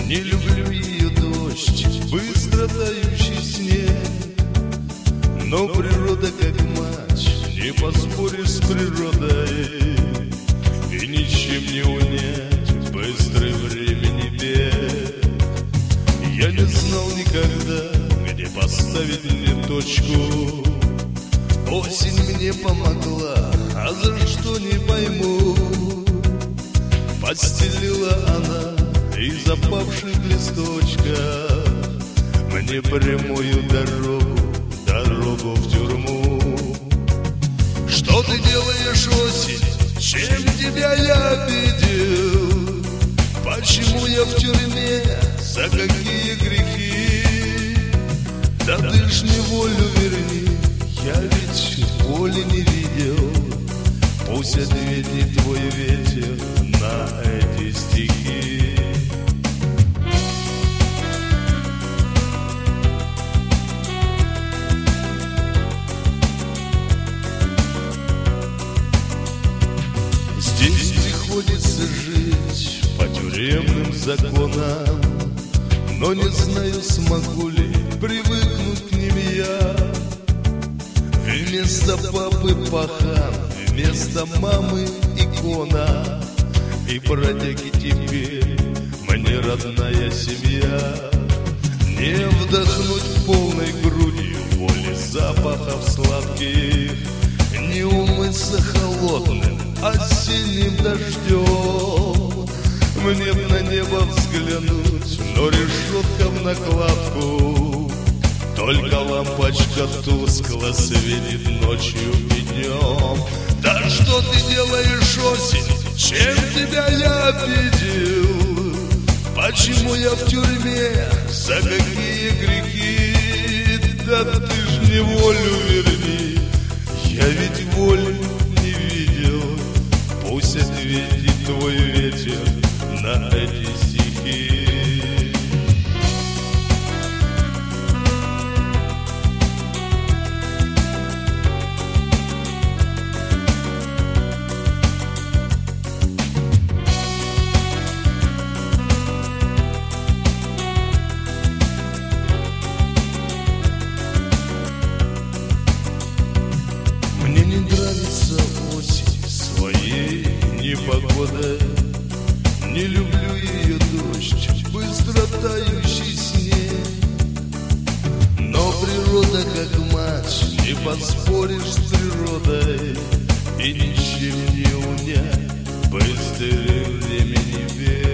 Не люблю ее дождь, быстро тающий снег, но природа как мать, не поспоришь с природой, и ничем не унять быстрый времени бег. Я не знал никогда, где поставить мне точку. Осень мне помогла, а за что не пойму. Подстелила она из опавших листочков мне прямую дорогу в тюрьму. Что ты делаешь, осень? Чем тебя я обидел? Почему я в тюрьме? За какие грехи? Да ты ж мне волю верни, я ведь воли не видел. Пусть ответит твой ветер на эти стихи. Здесь приходится жить по тюремным законам, но не знаю, смогу ли привыкнуть к ним я. Вместо папы пахан, вместо мамы икона, и бродяги теперь мне родная семья. Не вдохнуть полной грудью воли запахов сладких, не умыться холодным осенним дождем. Мне б на небо взглянуть, но решетка в накладку, только лампочка тускло светит ночью и днем. Да что ты делаешь, осень? Чем тебя я обидел? Почему я в тюрьме? За какие грехи? Да ты ж мне волю верни, я ведь волю не видел. Пусть ответит твой ветер на эти стихи. Мне не нравится осень своей непогодой, не люблю ее дождь, быстро тающий снег. Но природа как мать, не поспоришь с природой, и ничем не унять быстрый времени бег.